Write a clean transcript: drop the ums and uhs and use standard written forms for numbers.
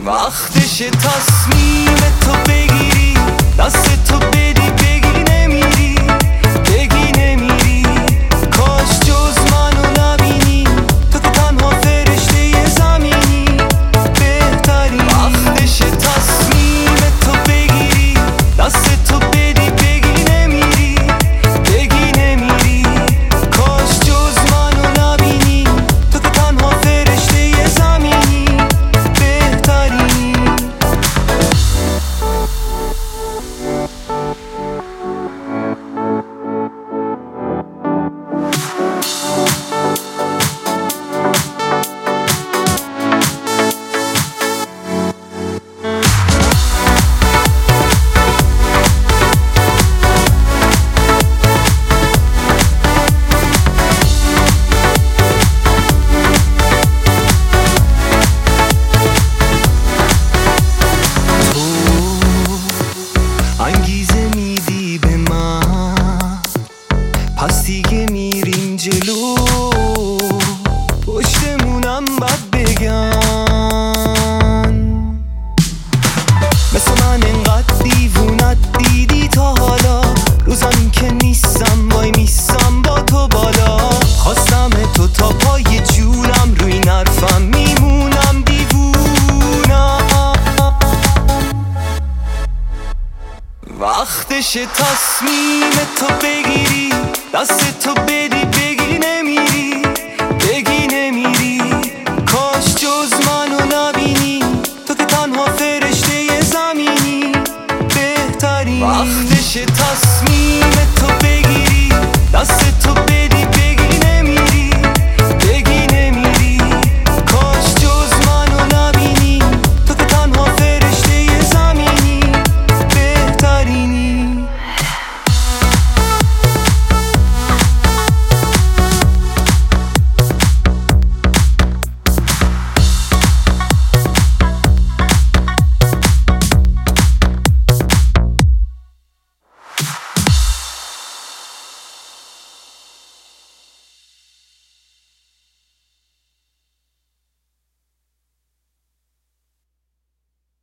وقتش تصمیم تو بگیری، دست تو بدی بگی نمیری، بگی نمیری. کاش جز منو نبینی، تو که تنها فرشته زمینی، بهتری. وقتش تصمیم تو بگیری، دست تو بدی بگی نمیری، بگی نمیری. کاش جز منو نبینی، تو که تنها فرشته زمینی، بهتری. انگیزه میدی به من، پس دیگه میریم جلو. پشتمونم بد بگن، مثل من انقدر دیوونت دیدی تا حالا. روزم که نیستم وای میستم با تو بالا. خواستم تو تا پای جونم، روی نرفم میمونم دیوونم. وقتش تصمیم تو بگیری، دست تو بدی بگی نمیری، بگی نمیری. کاش جز منو نبینی، تو که تنها فرشته زمینی، بهتری. وقتش تصمیم